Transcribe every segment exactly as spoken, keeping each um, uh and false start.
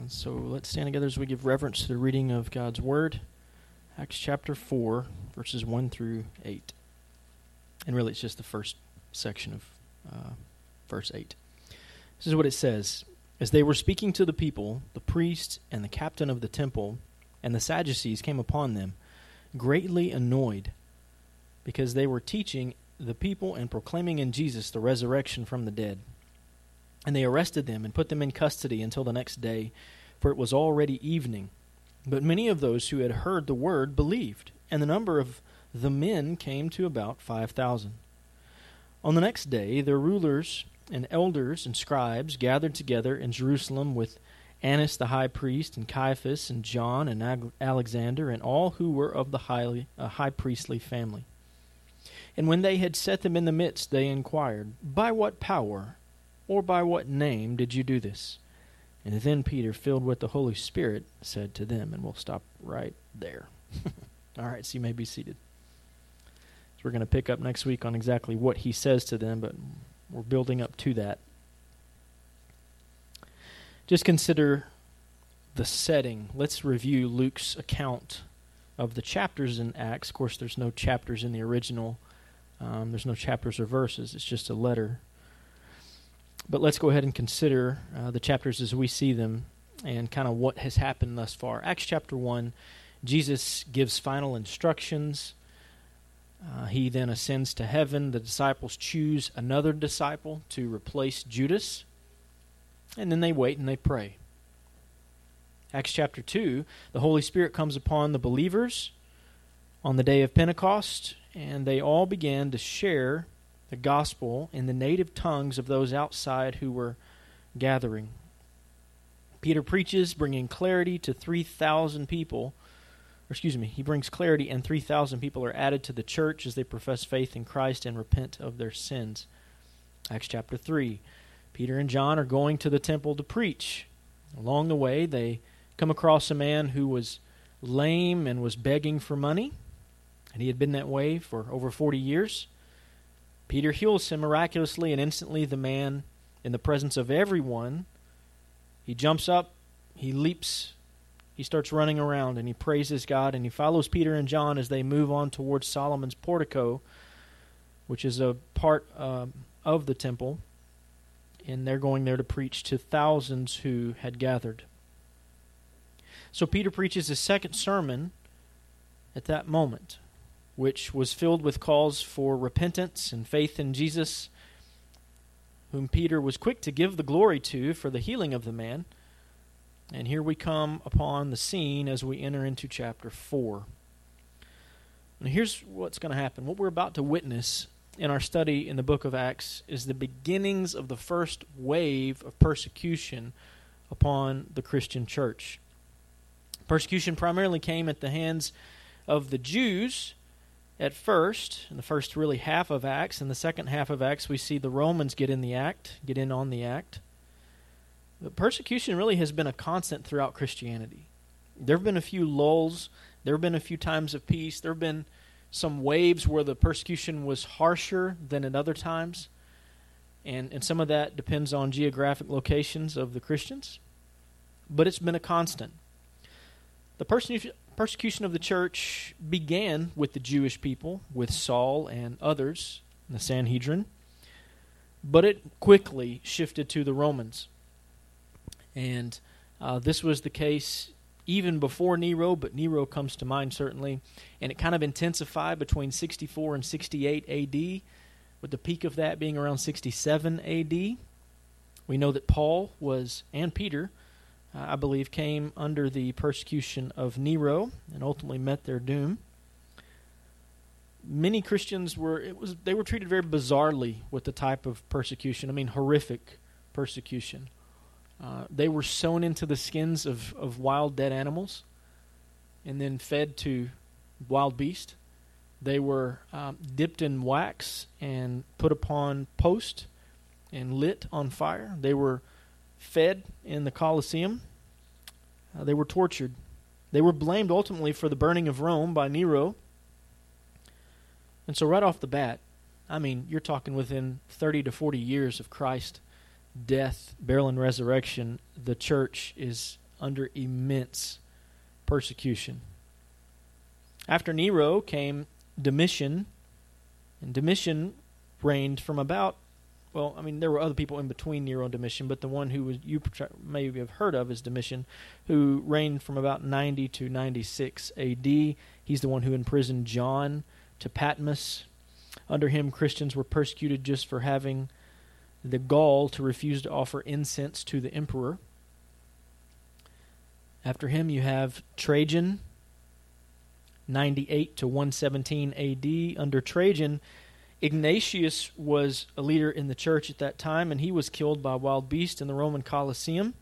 So let's stand together as we give reverence to the reading of God's Word. Acts chapter four, verses one through eight. And really it's just the first section of uh, verse eight. This is what it says. As they were speaking to the people, the priest and the captain of the temple and the Sadducees came upon them, greatly annoyed, because they were teaching the people and proclaiming in Jesus the resurrection from the dead. And they arrested them and put them in custody until the next day, for it was already evening. But many of those who had heard the word believed, and the number of the men came to about five thousand. On the next day, their rulers and elders and scribes gathered together in Jerusalem with Annas the high priest, and Caiaphas, and John, and Ag- Alexander, and all who were of the highly, uh, high priestly family. And when they had set them in the midst, they inquired, "By what power or by what name did you do this?" And then Peter, filled with the Holy Spirit, said to them, and we'll stop right there. All right, so you may be seated. So we're going to pick up next week on exactly what he says to them, but we're building up to that. Just consider the setting. Let's review Luke's account of the chapters in Acts. Of course, there's no chapters in the original. Um, there's no chapters or verses. It's just a letter. But let's go ahead and consider uh, the chapters as we see them and kind of what has happened thus far. Acts chapter one, Jesus gives final instructions. Uh, he then ascends to heaven. The disciples choose another disciple to replace Judas. And then they wait and they pray. Acts chapter two, the Holy Spirit comes upon the believers on the day of Pentecost, and they all began to share the gospel in the native tongues of those outside who were gathering. Peter preaches, bringing clarity to three thousand people. Or excuse me, he brings clarity, and three thousand people are added to the church as they profess faith in Christ and repent of their sins. Acts chapter three, Peter and John are going to the temple to preach. Along the way, they come across a man who was lame and was begging for money, and he had been that way for over forty years. Peter heals him miraculously, and instantly the man, in the presence of everyone, he jumps up, he leaps, he starts running around, and he praises God, and he follows Peter and John as they move on towards Solomon's portico, which is a part um, of the temple, and they're going there to preach to thousands who had gathered. So Peter preaches his second sermon at that moment, which was filled with calls for repentance and faith in Jesus, whom Peter was quick to give the glory to for the healing of the man. And here we come upon the scene as we enter into chapter four. Now here's what's going to happen. What we're about to witness in our study in the book of Acts is the beginnings of the first wave of persecution upon the Christian church. Persecution primarily came at the hands of the Jews at first, in the first really half of Acts. In the second half of Acts, we see the Romans get in the act, get in on the act. But persecution really has been a constant throughout Christianity. There have been a few lulls. There have been a few times of peace. There have been some waves where the persecution was harsher than at other times. And, and some of that depends on geographic locations of the Christians. But it's been a constant. The persecution Persecution of the church began with the Jewish people, with Saul and others in the Sanhedrin, but it quickly shifted to the Romans. And uh, this was the case even before Nero, but Nero comes to mind certainly, and it kind of intensified between sixty-four and sixty-eight A D, with the peak of that being around sixty-seven A D. We know that Paul was, and Peter, Uh, I believe, came under the persecution of Nero and ultimately met their doom. Many Christians were, it was, they were treated very bizarrely with the type of persecution. I mean, horrific persecution. Uh, they were sewn into the skins of, of wild dead animals and then fed to wild beasts. They were um, dipped in wax and put upon post and lit on fire. They were fed in the Colosseum. Uh, they were tortured. They were blamed ultimately for the burning of Rome by Nero. And so right off the bat, I mean, you're talking within thirty to forty years of Christ's death, burial, and resurrection, the church is under immense persecution. After Nero came Domitian, and Domitian reigned from about, well, I mean, there were other people in between Nero and Domitian, but the one who was, you maybe have heard of is Domitian, who reigned from about ninety to ninety-six A D. He's the one who imprisoned John to Patmos. Under him, Christians were persecuted just for having the gall to refuse to offer incense to the emperor. After him, you have Trajan, ninety-eight to one seventeen A D. Under Trajan, Ignatius was a leader in the church at that time, and he was killed by a wild beast in the Roman Colosseum.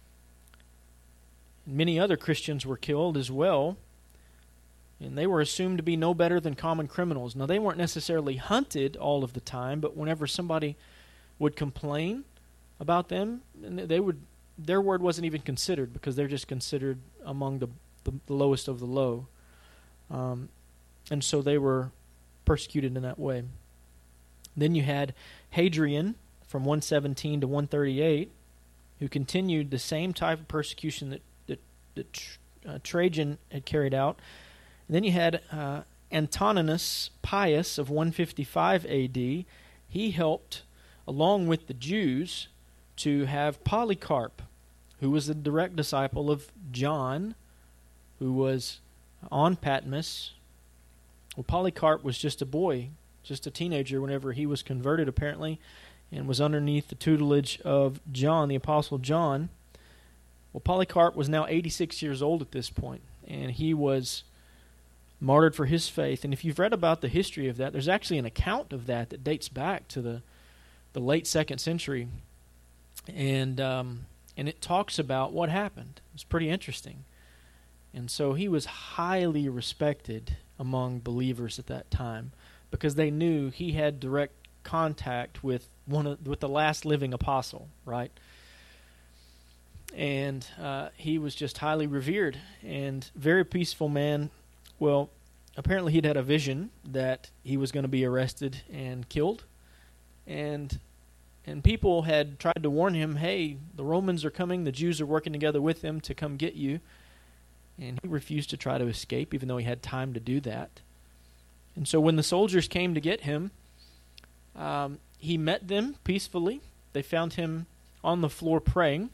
Many other Christians were killed as well, and they were assumed to be no better than common criminals. Now, they weren't necessarily hunted all of the time, but whenever somebody would complain about them, they would their word wasn't even considered, because they're just considered among the, the, the lowest of the low. Um, and so they were persecuted in that way. Then you had Hadrian from one seventeen to one thirty-eight, who continued the same type of persecution that, that, that uh, Trajan had carried out. And then you had uh, Antoninus Pius of one fifty-five A D. He helped, along with the Jews, to have Polycarp, who was a direct disciple of John, who was on Patmos. Well, Polycarp was just a boy, just a teenager whenever he was converted, apparently, and was underneath the tutelage of John, the Apostle John. Well, Polycarp was now eighty-six years old at this point, and he was martyred for his faith. And if you've read about the history of that, there's actually an account of that that dates back to the, the late second century. And um, and it talks about what happened. It's pretty interesting. And so he was highly respected among believers at that time, because they knew he had direct contact with one of, with the last living apostle, right? And uh, he was just highly revered and very peaceful man. Well, apparently he'd had a vision that he was going to be arrested and killed, and and people had tried to warn him, hey, the Romans are coming, the Jews are working together with them to come get you. And he refused to try to escape, even though he had time to do that. And so when the soldiers came to get him, um, he met them peacefully. They found him on the floor praying.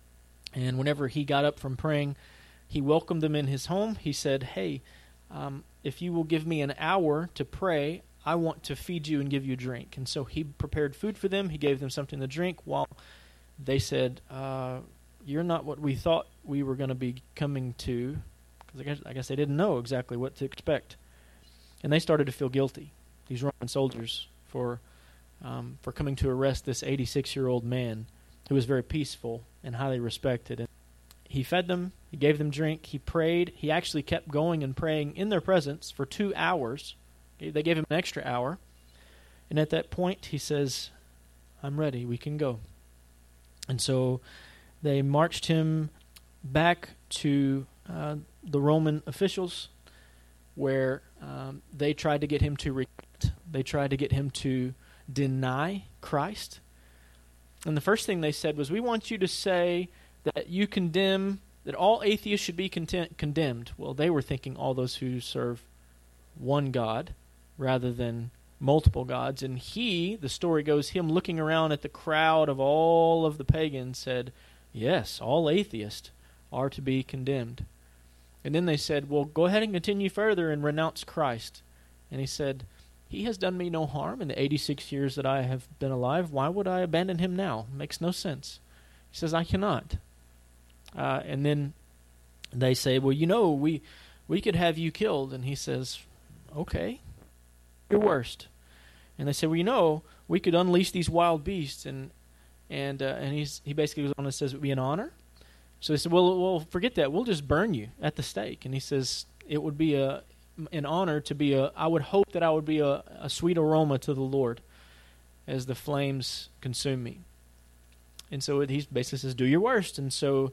And whenever he got up from praying, he welcomed them in his home. He said, hey, um, if you will give me an hour to pray, I want to feed you and give you a drink. And so he prepared food for them. He gave them something to drink, while they said, uh, you're not what we thought we were going to be coming to, because I guess, I guess they didn't know exactly what to expect. And they started to feel guilty, these Roman soldiers, for um, for coming to arrest this eighty-six-year-old man who was very peaceful and highly respected. And he fed them, he gave them drink, he prayed. He actually kept going and praying in their presence for two hours. They gave him an extra hour. And at that point, he says, I'm ready, we can go. And so they marched him back to uh, the Roman officials, where um, they tried to get him to recant. They tried to get him to deny Christ. And the first thing they said was, we want you to say that you condemn, that all atheists should be content, condemned. Well, they were thinking all those who serve one God rather than multiple gods. And he, the story goes, him looking around at the crowd of all of the pagans, said, yes, all atheists are to be condemned. And then they said, well, go ahead and continue further and renounce Christ. And he said, he has done me no harm in the eighty-six years that I have been alive. Why would I abandon him now? Makes no sense. He says, I cannot. Uh, and then they say, well, you know, we we could have you killed. And he says, okay, your worst. And they say, well, you know, we could unleash these wild beasts. And and uh, and he's he basically goes on and says it would be an honor. So they said, well, well, forget that. We'll just burn you at the stake. And he says, it would be a an honor to be a, I would hope that I would be a, a sweet aroma to the Lord as the flames consume me. And so he basically says, do your worst. And so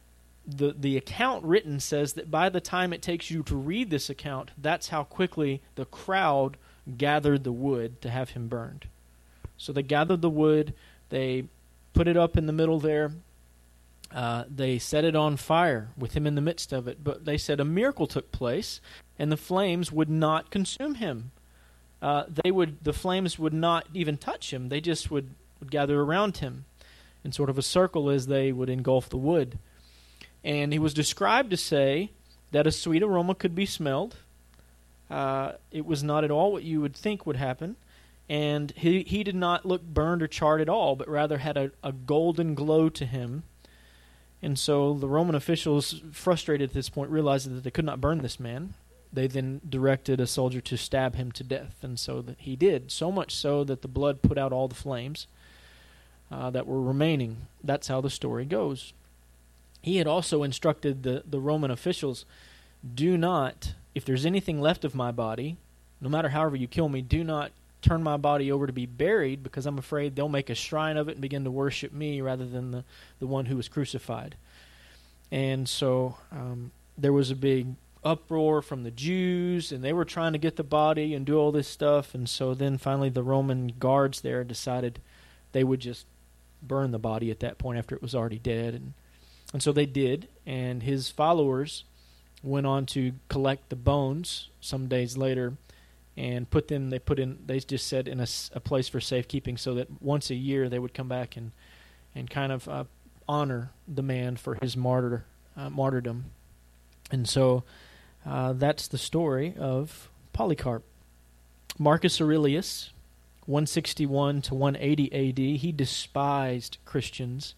the the account written says that by the time it takes you to read this account, that's how quickly the crowd gathered the wood to have him burned. So they gathered the wood, they put it up in the middle there, Uh, they set it on fire with him in the midst of it, but they said a miracle took place, and the flames would not consume him. Uh, they would, the flames would not even touch him. They just would, would gather around him in sort of a circle as they would engulf the wood. And he was described to say that a sweet aroma could be smelled. Uh, it was not at all what you would think would happen. And he, he did not look burned or charred at all, but rather had a, a golden glow to him. And so the Roman officials, frustrated at this point, realized that they could not burn this man. They then directed a soldier to stab him to death. And so that he did, so much so that the blood put out all the flames uh, that were remaining. That's how the story goes. He had also instructed the, the Roman officials, do not, if there's anything left of my body, no matter however you kill me, do not turn my body over to be buried, because I'm afraid they'll make a shrine of it and begin to worship me rather than the, the one who was crucified. And so um, there was a big uproar from the Jews, and they were trying to get the body and do all this stuff. And so then finally the Roman guards there decided they would just burn the body at that point after it was already dead. And, and so they did, and his followers went on to collect the bones some days later and put them, they put in, they just said in a, a place for safekeeping, so that once a year they would come back and, and kind of uh, honor the man for his martyr, uh, martyrdom. And so uh, that's the story of Polycarp. Marcus Aurelius, one sixty-one to one eighty A D, he despised Christians.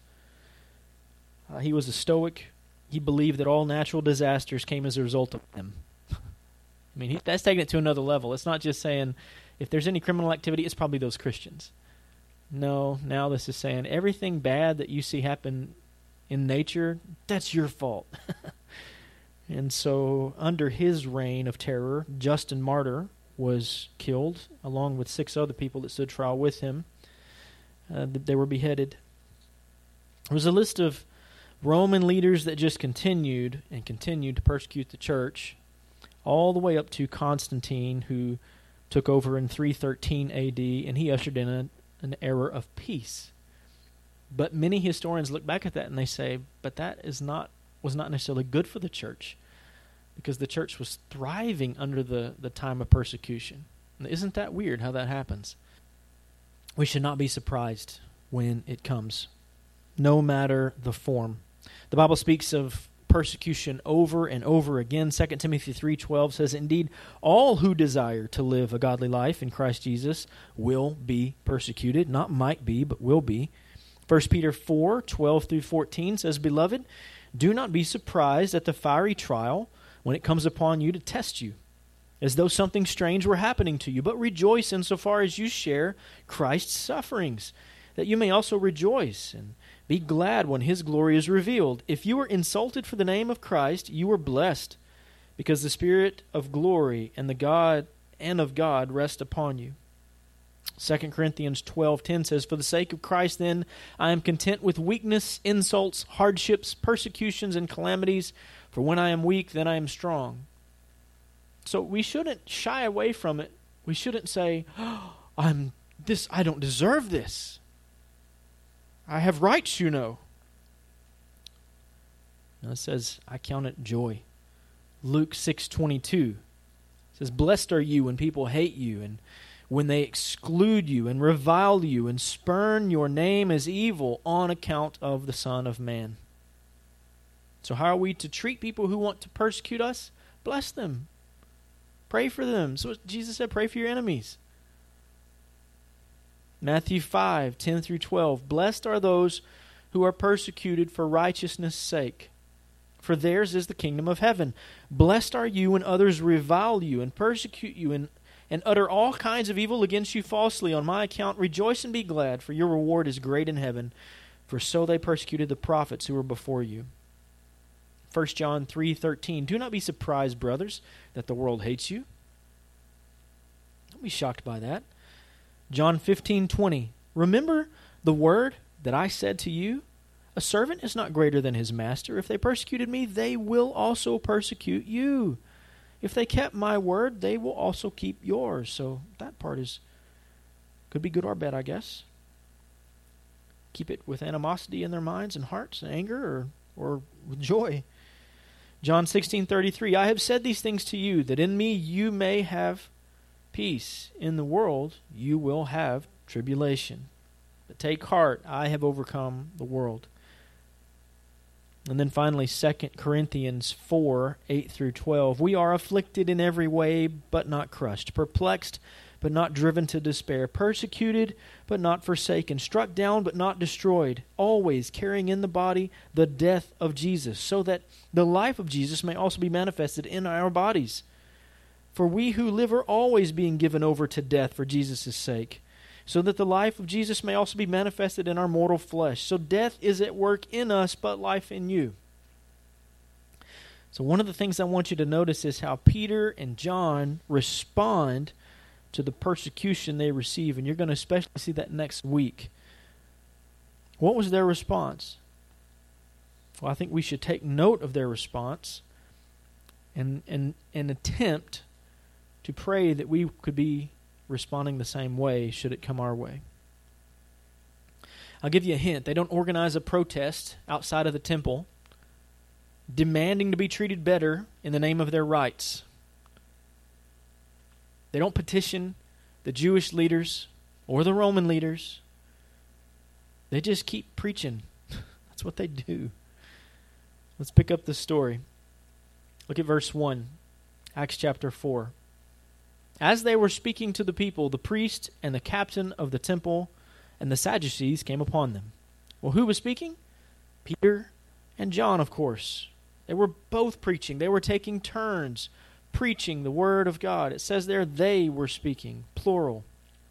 Uh, he was a Stoic. He believed that all natural disasters came as a result of them. I mean, he, that's taking it to another level. It's not just saying, if there's any criminal activity, it's probably those Christians. No, now this is saying, everything bad that you see happen in nature, that's your fault. And so, under his reign of terror, Justin Martyr was killed, along with six other people that stood trial with him. Uh, they were beheaded. There was a list of Roman leaders that just continued and continued to persecute the church, all the way up to Constantine, who took over in three thirteen A D, and he ushered in a, an era of peace. But many historians look back at that and they say, but that is not was not necessarily good for the church, because the church was thriving under the, the time of persecution. And isn't that weird how that happens? We should not be surprised when it comes, no matter the form. The Bible speaks of persecution over and over again. Second Timothy three twelve says, indeed, all who desire to live a godly life in Christ Jesus will be persecuted. Not might be, but will be. First Peter four twelve through fourteen says, beloved, do not be surprised at the fiery trial when it comes upon you to test you, as though something strange were happening to you, but rejoice insofar as you share Christ's sufferings, that you may also rejoice and be glad when his glory is revealed. If you are insulted for the name of Christ, you are blessed, because the Spirit of glory and the God and of God rest upon you. Second Corinthians twelve ten says, for the sake of Christ, then, I am content with weakness, insults, hardships, persecutions, and calamities, for when I am weak, then I am strong. So we shouldn't shy away from it. We shouldn't say, oh, I'm this, I don't deserve this. I have rights, you know. No, it says, I count it joy. Luke six twenty-two says, blessed are you when people hate you, and when they exclude you, and revile you, and spurn your name as evil on account of the Son of Man. So how are we to treat people who want to persecute us? Bless them. Pray for them. So Jesus said, pray for your enemies. Matthew five ten through twelve, blessed are those who are persecuted for righteousness' sake, for theirs is the kingdom of heaven. Blessed are you when others revile you and persecute you and, and utter all kinds of evil against you falsely on my account. Rejoice and be glad, for your reward is great in heaven, for so they persecuted the prophets who were before you. First John three thirteen, do not be surprised, brothers, that the world hates you. Don't be shocked by that. John fifteen twenty, remember the word that I said to you? A servant is not greater than his master. If they persecuted me, they will also persecute you. If they kept my word, they will also keep yours. So that part is could be good or bad, I guess. keep it with animosity in their minds and hearts and anger, or, or with joy? John sixteen thirty-three, I have said these things to you, that in me you may have peace. In the world you will have tribulation. But take heart, I have overcome the world. And then finally, Second Corinthians four, eight through twelve. We are afflicted in every way, but not crushed. Perplexed, but not driven to despair. Persecuted, but not forsaken. Struck down, but not destroyed. Always carrying in the body the death of Jesus, so that the life of Jesus may also be manifested in our bodies. For we who live are always being given over to death for Jesus' sake, so that the life of Jesus may also be manifested in our mortal flesh. So death is at work in us, but life in you. So one of the things I want you to notice is how Peter and John respond to the persecution they receive. And you're going to especially see that next week. What was their response? Well, I think we should take note of their response and, and, and attempt to pray that we could be responding the same way should it come our way. I'll give you a hint. They don't organize a protest outside of the temple demanding to be treated better in the name of their rights. They don't petition the Jewish leaders or the Roman leaders. They just keep preaching. That's what they do. Let's pick up the story. Look at verse one, Acts chapter four. As they were speaking to the people, the priest and the captain of the temple and the Sadducees came upon them. Well, who was speaking? Peter and John, of course. They were both preaching. They were taking turns preaching the word of God. It says there they were speaking, plural.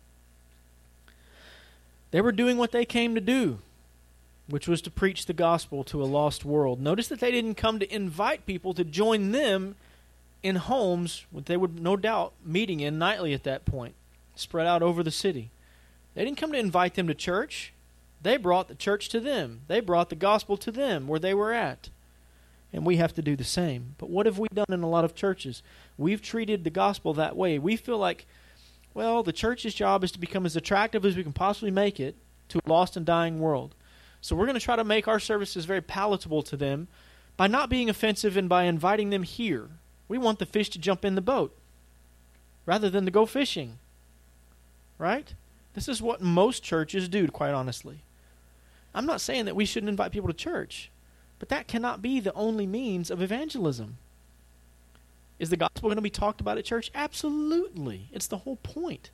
They were doing what they came to do, which was to preach the gospel to a lost world. Notice that they didn't come to invite people to join them in homes that they would no doubt meeting in nightly at that point, spread out over the city. They didn't come to invite them to church. They brought the church to them. They brought the gospel to them where they were at. And we have to do the same. But what have we done in a lot of churches? We've treated the gospel that way. We feel like, well, the church's job is to become as attractive as we can possibly make it to a lost and dying world. So we're going to try to make our services very palatable to them by not being offensive and by inviting them here. We want the fish to jump in the boat rather than to go fishing. Right? This is what most churches do, quite honestly. I'm not saying that we shouldn't invite people to church, but that cannot be the only means of evangelism. Is the gospel going to be talked about at church? Absolutely. It's the whole point.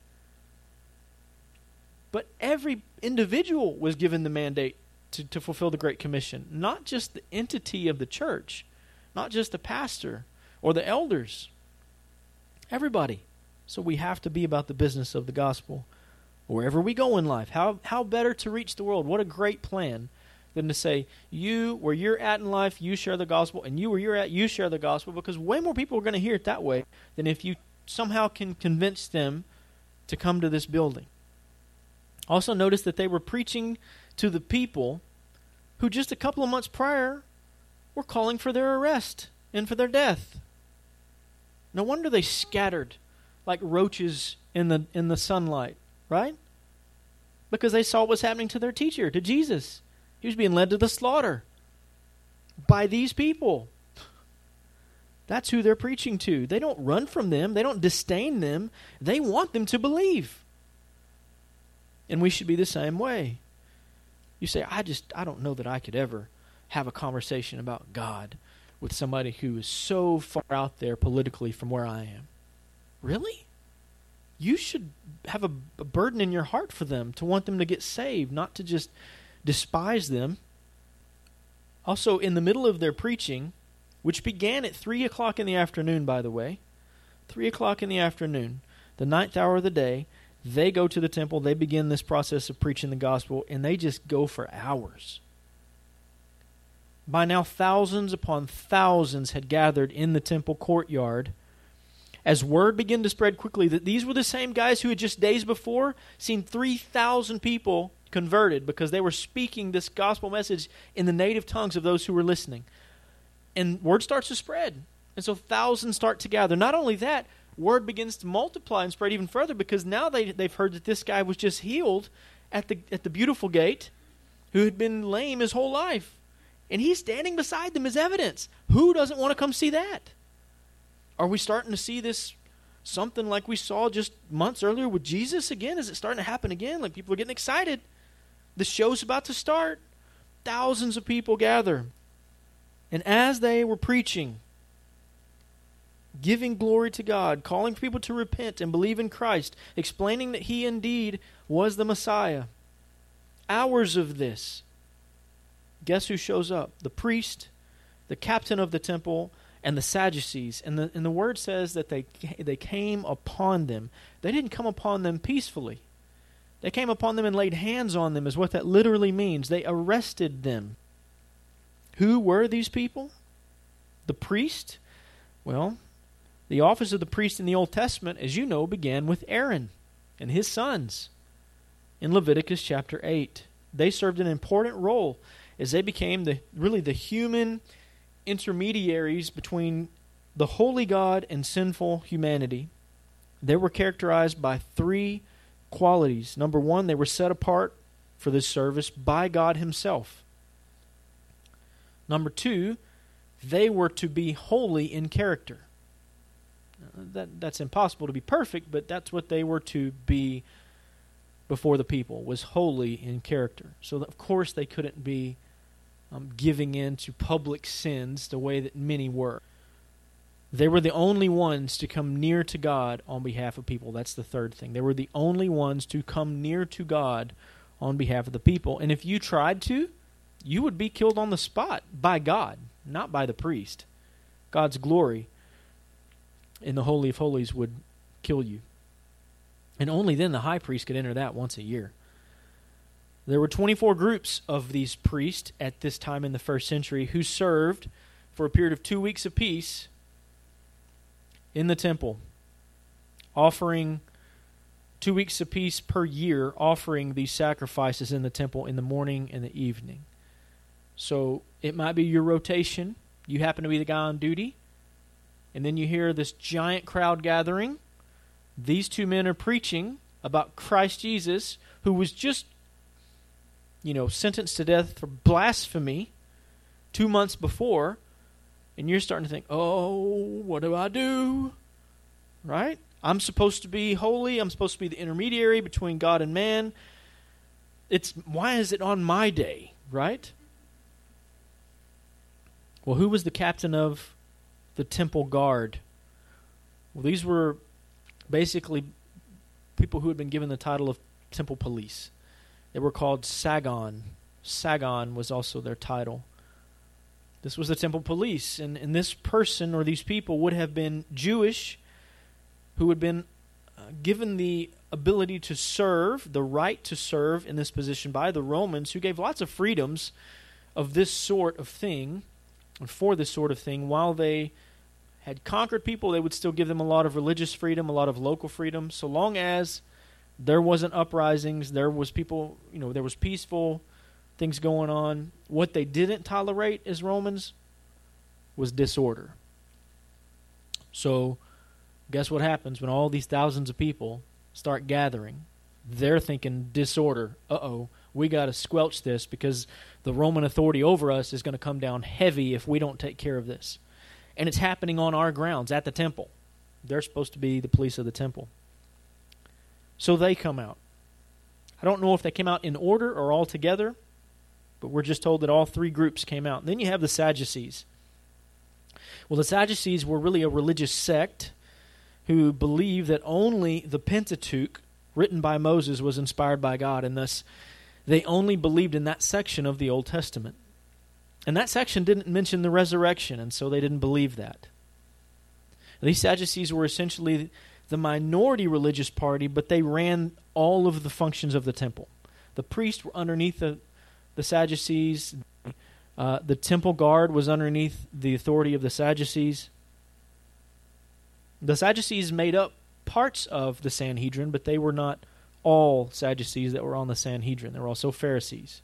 But every individual was given the mandate to, to fulfill the Great Commission, not just the entity of the church, not just the pastor or the elders. Everybody. So we have to be about the business of the gospel wherever we go in life. How how better to reach the world? What a great plan than to say, you, where you're at in life, you share the gospel, and you, where you're at, you share the gospel, because way more people are going to hear it that way than if you somehow can convince them to come to this building. Also notice that they were preaching to the people who just a couple of months prior were calling for their arrest and for their death. No wonder they scattered like roaches in the in the sunlight, right? Because they saw what was happening to their teacher, to Jesus. He was being led to the slaughter by these people. That's who they're preaching to. They don't run from them. They don't disdain them. They want them to believe. And we should be the same way. You say, I just, I don't know that I could ever have a conversation about God with somebody who is so far out there politically from where I am. Really? You should have a, a burden in your heart for them, to want them to get saved, not to just despise them. Also, in the middle of their preaching, which began at three o'clock in the afternoon, by the way, three o'clock in the afternoon, the ninth hour of the day, they go to the temple, they begin this process of preaching the gospel, and they just go for hours. By now, thousands upon thousands had gathered in the temple courtyard. As word began to spread quickly that these were the same guys who had just days before seen three thousand people converted because they were speaking this gospel message in the native tongues of those who were listening. And word starts to spread. And so thousands start to gather. Not only that, word begins to multiply and spread even further, because now they, they've heard that this guy was just healed at the at the Beautiful Gate, who had been lame his whole life. And he's standing beside them as evidence. Who doesn't want to come see that? Are we starting to see this something like we saw just months earlier with Jesus again? Is it starting to happen again? Like people are getting excited. The show's about to start. Thousands of people gather. And as they were preaching, giving glory to God, calling people to repent and believe in Christ, explaining that he indeed was the Messiah, hours of this, guess who shows up? The priest, the captain of the temple, and the Sadducees. And the, and the word says that they, they came upon them. They didn't come upon them peacefully. They came upon them and laid hands on them is what that literally means. They arrested them. Who were these people? The priest? Well, the office of the priest in the Old Testament, as you know, began with Aaron and his sons in Leviticus chapter eight. They served an important role as they became the really the human intermediaries between the holy God and sinful humanity. They were characterized by three qualities. Number one, they were set apart for this service by God himself. Number two, they were to be holy in character. That, that's impossible to be perfect, but that's what they were to be before the people, was holy in character. So, of course, they couldn't be um, giving in to public sins the way that many were. They were the only ones to come near to God on behalf of people. That's the third thing. They were the only ones to come near to God on behalf of the people. And if you tried to, you would be killed on the spot by God, not by the priest. God's glory in the Holy of Holies would kill you. And only then the high priest could enter that once a year. There were twenty-four groups of these priests at this time in the first century who served for a period of two weeks apiece in the temple, offering two weeks apiece per year, offering these sacrifices in the temple in the morning and the evening. So it might be your rotation. You happen to be the guy on duty, and then you hear this giant crowd gathering. These two men are preaching about Christ Jesus, who was just, you know, sentenced to death for blasphemy two months before, and you're starting to think, oh, what do I do? Right? I'm supposed to be holy. I'm supposed to be the intermediary between God and man. It's why is it on my day, right? Well, who was the captain of the temple guard? Well, these were basically people who had been given the title of temple police. They were called Sagon. Sagon was also their title. This was the temple police, and, and this person or these people would have been Jewish, who had been uh, given the ability to serve, the right to serve in this position by the Romans, who gave lots of freedoms of this sort of thing, and for this sort of thing. While they had conquered people, they would still give them a lot of religious freedom, a lot of local freedom, so long as there wasn't uprisings, there was people, you know, there was peaceful things going on. What they didn't tolerate as Romans was disorder. So, guess what happens when all these thousands of people start gathering? They're thinking disorder. Uh-oh, we got to squelch this because the Roman authority over us is going to come down heavy if we don't take care of this. And it's happening on our grounds at the temple. They're supposed to be the police of the temple. So they come out. I don't know if they came out in order or all together, but we're just told that all three groups came out. And then you have the Sadducees. Well, the Sadducees were really a religious sect who believed that only the Pentateuch, written by Moses, was inspired by God, and thus they only believed in that section of the Old Testament. And that section didn't mention the resurrection, and so they didn't believe that. These Sadducees were essentially the minority religious party, but they ran all of the functions of the temple. The priests were underneath the, the Sadducees. Uh, the temple guard was underneath the authority of the Sadducees. The Sadducees made up parts of the Sanhedrin, but they were not all Sadducees that were on the Sanhedrin. There were also Pharisees.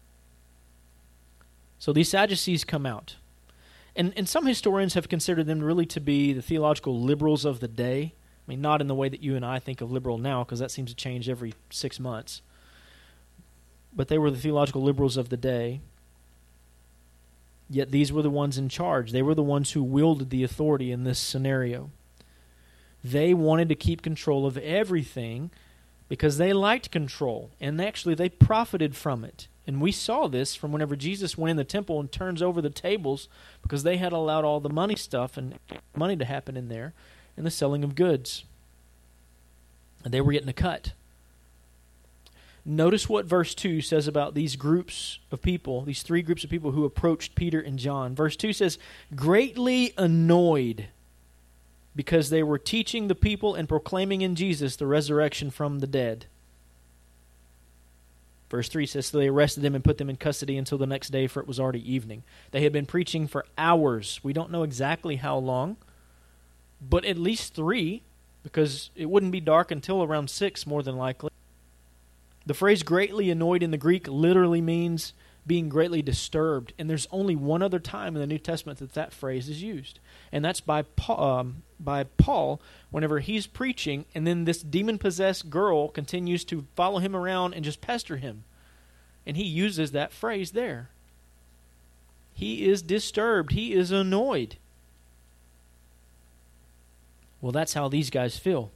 So these Sadducees come out. And, and some historians have considered them really to be the theological liberals of the day. I mean, not in the way that you and I think of liberal now, because that seems to change every six months. but they were the theological liberals of the day. Yet these were the ones in charge. They were the ones who wielded the authority in this scenario. They wanted to keep control of everything because they liked control, and actually they profited from it. And we saw this from whenever Jesus went in the temple and turns over the tables, because they had allowed all the money stuff and money to happen in there and the selling of goods. And they were getting a cut. Notice what verse two says about these groups of people, these three groups of people who approached Peter and John. Verse two says, greatly annoyed because they were teaching the people and proclaiming in Jesus the resurrection from the dead. Verse three says, so they arrested them and put them in custody until the next day, for it was already evening. They had been preaching for hours. We don't know exactly how long, but at least three, because it wouldn't be dark until around six, more than likely. The phrase greatly annoyed in the Greek literally means being greatly disturbed, and there's only one other time in the New Testament that that phrase is used, and that's by Paul, um, by Paul whenever he's preaching, and then this demon-possessed girl continues to follow him around and just pester him, and he uses that phrase there. He is disturbed. He is annoyed. Well, that's how these guys feel.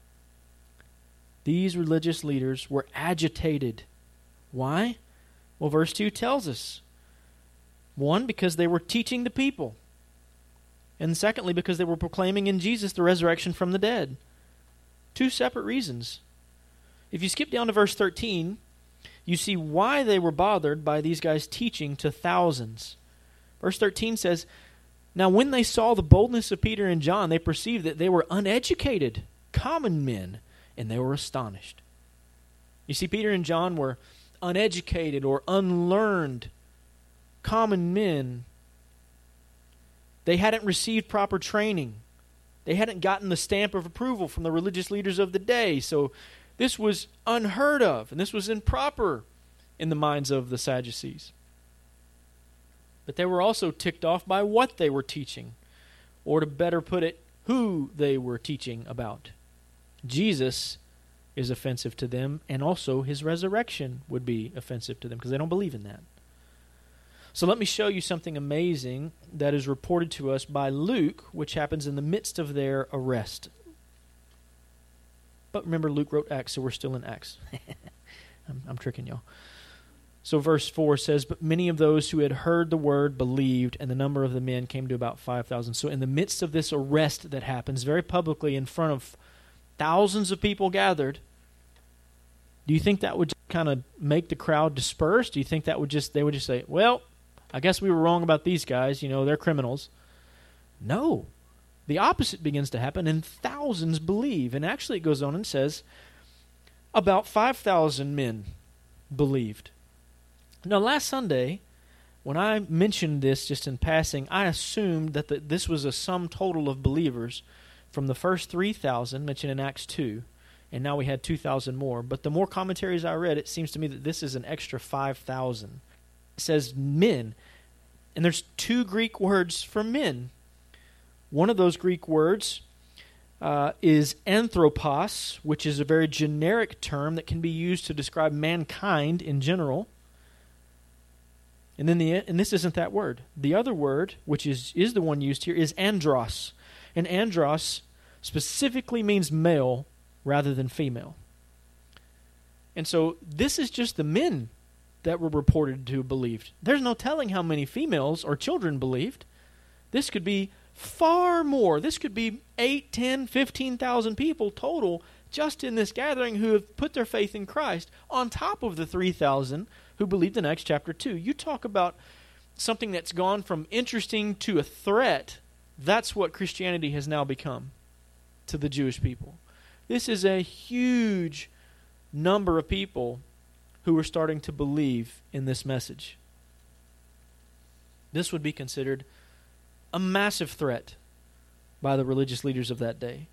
These religious leaders were agitated. Why? Well, verse two tells us. One, because they were teaching the people. And secondly, because they were proclaiming in Jesus the resurrection from the dead. Two separate reasons. If you skip down to verse thirteen, you see why they were bothered by these guys teaching to thousands. Verse thirteen says, now when they saw the boldness of Peter and John, they perceived that they were uneducated, common men, and they were astonished. You see, Peter and John were uneducated or unlearned, common men. They hadn't received proper training. They hadn't gotten the stamp of approval from the religious leaders of the day. So this was unheard of, and this was improper in the minds of the Sadducees. But they were also ticked off by what they were teaching, or to better put it, who they were teaching about. Jesus is offensive to them, and also his resurrection would be offensive to them because they don't believe in that. So let me show you something amazing that is reported to us by Luke, which happens in the midst of their arrest. But remember, Luke wrote Acts, so we're still in Acts. I'm, I'm tricking y'all. So verse four says, but many of those who had heard the word believed, and the number of the men came to about five thousand. So in the midst of this arrest that happens very publicly in front of thousands of people gathered, do you think that would kind of make the crowd disperse? Do you think that would just, they would just say, well, I guess we were wrong about these guys, you know, they're criminals. No. The opposite begins to happen, and thousands believe. And actually it goes on and says, about five thousand men believed. Now, last Sunday, when I mentioned this just in passing, I assumed that the, this was a sum total of believers from the first three thousand mentioned in Acts two, and now we had two thousand more. But the more commentaries I read, it seems to me that this is an extra five thousand. It says men, and there's two Greek words for men. One of those Greek words uh, is anthropos, which is a very generic term that can be used to describe mankind in general. And then the and this isn't that word. The other word, which is, is the one used here, is andros. And andros specifically means male rather than female. And so this is just the men that were reported to have believed. There's no telling how many females or children believed. This could be far more. This could be eight, ten, fifteen thousand people total just in this gathering who have put their faith in Christ on top of the three thousand who believed in Acts chapter two. You talk about something that's gone from interesting to a threat. That's what Christianity has now become to the Jewish people. This is a huge number of people who are starting to believe in this message. This would be considered a massive threat by the religious leaders of that day.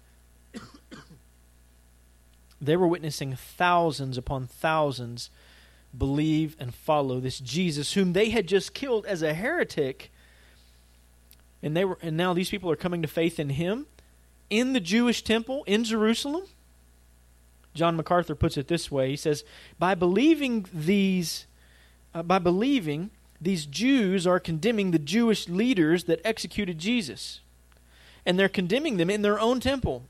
They were witnessing thousands upon thousands believe and follow this Jesus whom they had just killed as a heretic, and they were and now these people are coming to faith in him in the Jewish temple in Jerusalem. John MacArthur puts it this way. He says, by believing these, uh, by believing these Jews are condemning the Jewish leaders that executed Jesus. And they're condemning them in their own temple.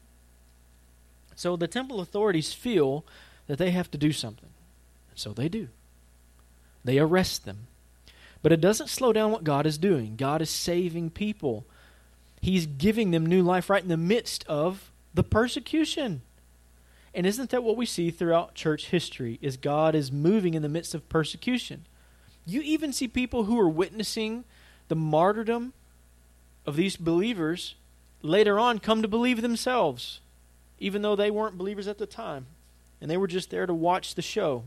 So the temple authorities feel that they have to do something. So they do. They arrest them. But it doesn't slow down what God is doing. God is saving people. He's giving them new life right in the midst of the persecution. And isn't that what we see throughout church history, is God is moving in the midst of persecution? You even see people who are witnessing the martyrdom of these believers later on come to believe themselves, even though they weren't believers at the time, and they were just there to watch the show.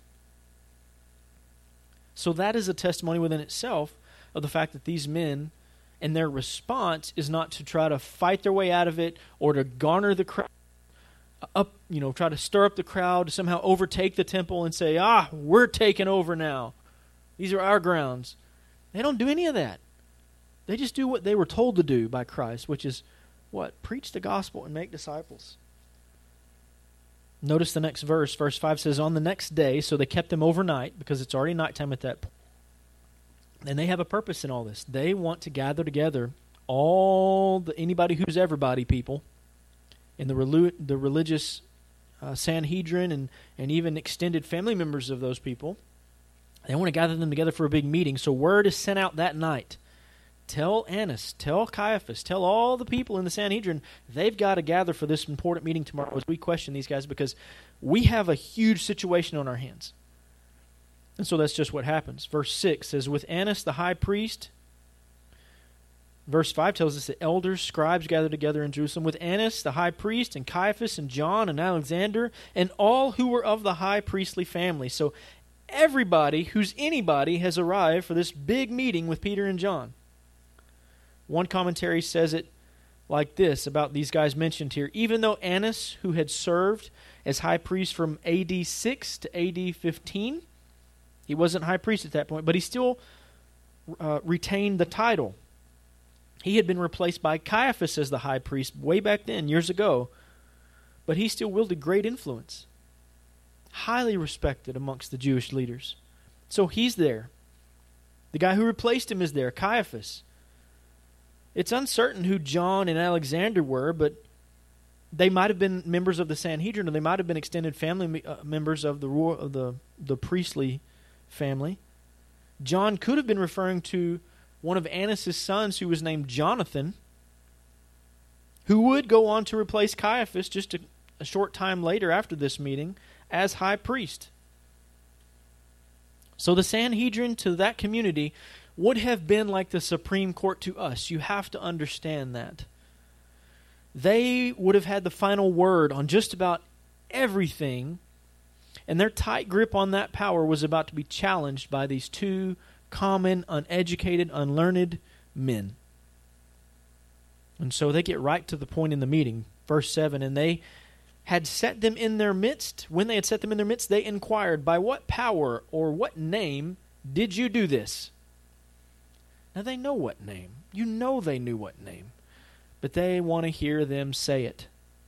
So that is a testimony within itself of the fact that these men, and their response is not to try to fight their way out of it or to garner the crowd up, you know, try to stir up the crowd, to somehow overtake the temple and say, ah, we're taking over now. These are our grounds. They don't do any of that. They just do what they were told to do by Christ, which is what? Preach the gospel and make disciples. Notice the next verse. Verse five says, on the next day, so they kept them overnight because it's already nighttime at that point. And they have a purpose in all this. They want to gather together all the anybody who's everybody people in the, relu- the religious uh, Sanhedrin and, and even extended family members of those people. They want to gather them together for a big meeting. So word is sent out that night. Tell Annas, tell Caiaphas, tell all the people in the Sanhedrin, they've got to gather for this important meeting tomorrow as we question these guys, because we have a huge situation on our hands. And so that's just what happens. Verse six says, with Annas the high priest, verse five tells us that elders, scribes gathered together in Jerusalem, with Annas the high priest, and Caiaphas, and John, and Alexander, and all who were of the high priestly family. So everybody who's anybody has arrived for this big meeting with Peter and John. One commentary says it like this about these guys mentioned here. Even though Annas, who had served as high priest from A D six to A D fifteen, he wasn't high priest at that point, but he still uh, retained the title. He had been replaced by Caiaphas as the high priest way back then, years ago, but he still wielded great influence. Highly respected amongst the Jewish leaders. So he's there. The guy who replaced him is there, Caiaphas. It's uncertain who John and Alexander were, but they might have been members of the Sanhedrin, or they might have been extended family uh, members of the of the the priestly family. John could have been referring to one of Annas' sons who was named Jonathan, who would go on to replace Caiaphas just a, a short time later after this meeting as high priest. So the Sanhedrin to that community would have been like the Supreme Court to us. You have to understand that. They would have had the final word on just about everything, and their tight grip on that power was about to be challenged by these two common, uneducated, unlearned men. And so they get right to the point in the meeting. Verse seven, and they had set them in their midst. When they had set them in their midst, they inquired, by what power or what name did you do this? Now they know what name. You know they knew what name. But they want to hear them say it.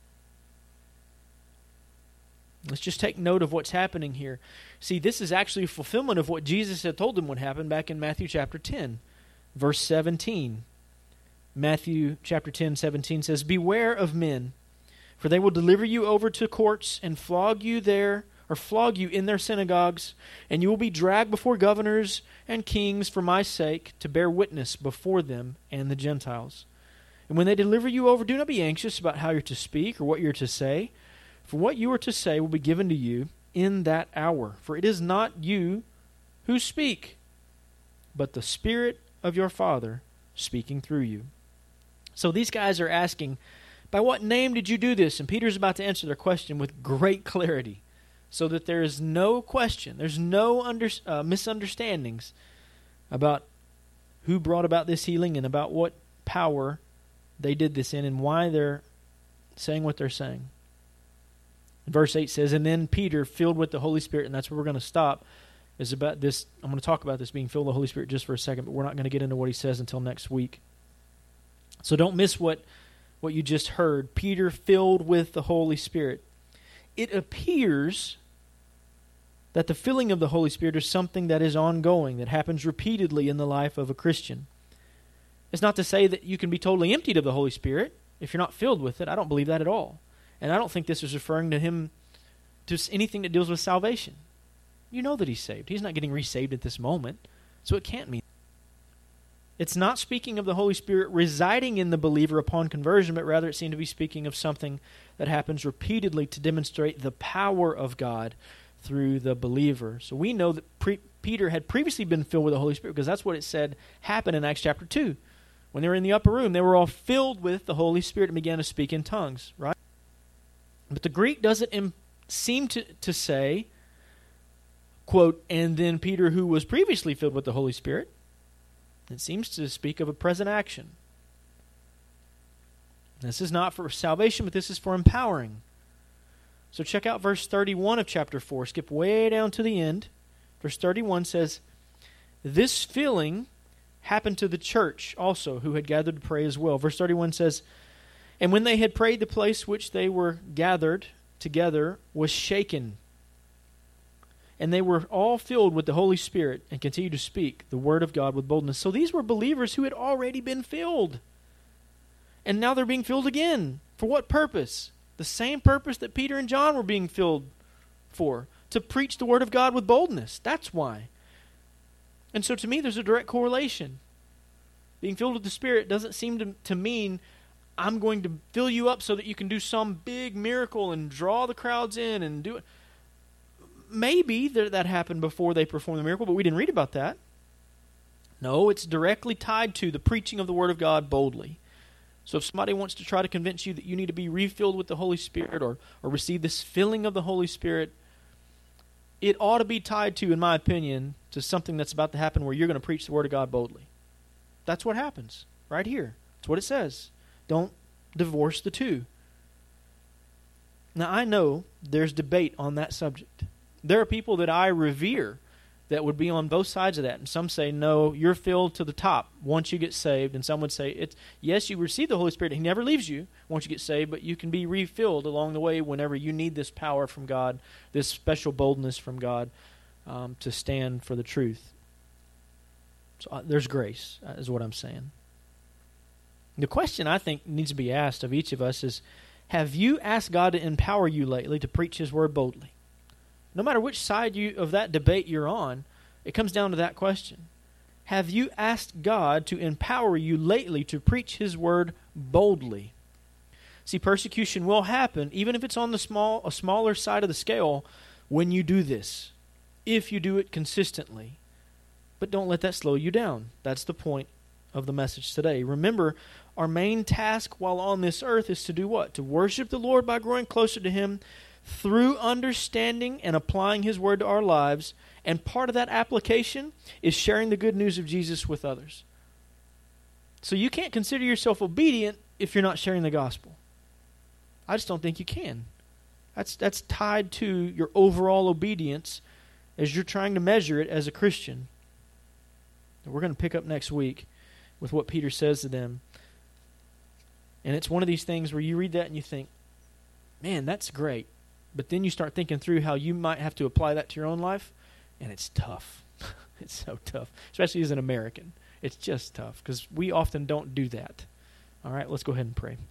Let's just take note of what's happening here. See, this is actually a fulfillment of what Jesus had told them would happen back in Matthew chapter ten, verse seventeen. Matthew chapter ten, seventeen says, beware of men, for they will deliver you over to courts and flog you there, or flog you in their synagogues, and you will be dragged before governors and kings for my sake, to bear witness before them and the Gentiles. And when they deliver you over, do not be anxious about how you're to speak or what you're to say, for what you are to say will be given to you in that hour. For it is not you who speak, but the Spirit of your Father speaking through you. So these guys are asking, by what name did you do this? And Peter's about to answer their question with great clarity, so that there is no question, there's no under, uh, misunderstandings about who brought about this healing and about what power they did this in and why they're saying what they're saying. Verse eight says, and then Peter, filled with the Holy Spirit, and that's where we're going to stop, is about this. I'm going to talk about this being filled with the Holy Spirit just for a second, but we're not going to get into what he says until next week. So don't miss what, what you just heard. Peter, filled with the Holy Spirit. it appears that the filling of the Holy Spirit is something that is ongoing, that happens repeatedly in the life of a Christian. It's not to say that you can be totally emptied of the Holy Spirit if you're not filled with it. I don't believe that at all. And I don't think this is referring to him to anything that deals with salvation. You know that he's saved. He's not getting resaved at this moment, so it can't mean. It's not speaking of the Holy Spirit residing in the believer upon conversion, but rather it seemed to be speaking of something that happens repeatedly to demonstrate the power of God through the believer. So we know that pre- Peter had previously been filled with the Holy Spirit because that's what it said happened in Acts chapter two. When they were in the upper room, they were all filled with the Holy Spirit and began to speak in tongues, right? But the Greek doesn't im- seem to, to say, quote, and then Peter, who was previously filled with the Holy Spirit. It seems to speak of a present action. This is not for salvation, but this is for empowering. So check out verse thirty-one of chapter four. Skip way down to the end. Verse thirty-one says, this filling happened to the church also, who had gathered to pray as well. Verse thirty-one says, and when they had prayed, the place which they were gathered together was shaken. And they were all filled with the Holy Spirit and continued to speak the word of God with boldness. So these were believers who had already been filled. And now they're being filled again. For what purpose? The same purpose that Peter and John were being filled for. To preach the word of God with boldness. That's why. And so to me, there's a direct correlation. Being filled with the Spirit doesn't seem to, to mean I'm going to fill you up so that you can do some big miracle and draw the crowds in and do it. Maybe that happened before they performed the miracle, but we didn't read about that. No, it's directly tied to the preaching of the Word of God boldly. So if somebody wants to try to convince you that you need to be refilled with the Holy Spirit or, or receive this filling of the Holy Spirit, it ought to be tied to, in my opinion, to something that's about to happen where you're going to preach the Word of God boldly. That's what happens right here. That's what it says. Don't divorce the two. Now, I know there's debate on that subject. There are people that I revere that would be on both sides of that. And some say, no, you're filled to the top once you get saved. And some would say, it's yes, you receive the Holy Spirit. He never leaves you once you get saved, but you can be refilled along the way whenever you need this power from God, this special boldness from God um, to stand for the truth. So uh, there's grace, uh, is what I'm saying. The question I think needs to be asked of each of us is, have you asked God to empower you lately to preach His word boldly? No matter which side you, of that debate you're on, it comes down to that question. Have you asked God to empower you lately to preach His word boldly? See, persecution will happen, even if it's on the small, a smaller side of the scale, when you do this, if you do it consistently. But don't let that slow you down. That's the point of the message today. Remember, our main task while on this earth is to do what? To worship the Lord by growing closer to Him through understanding and applying His word to our lives. And part of that application is sharing the good news of Jesus with others. So you can't consider yourself obedient if you're not sharing the gospel. I just don't think you can. That's that's tied to your overall obedience as you're trying to measure it as a Christian. We're going to pick up next week with what Peter says to them. And it's one of these things where you read that and you think, man, that's great. But then you start thinking through how you might have to apply that to your own life, and it's tough. It's so tough, especially as an American. It's just tough because we often don't do that. All right, let's go ahead and pray.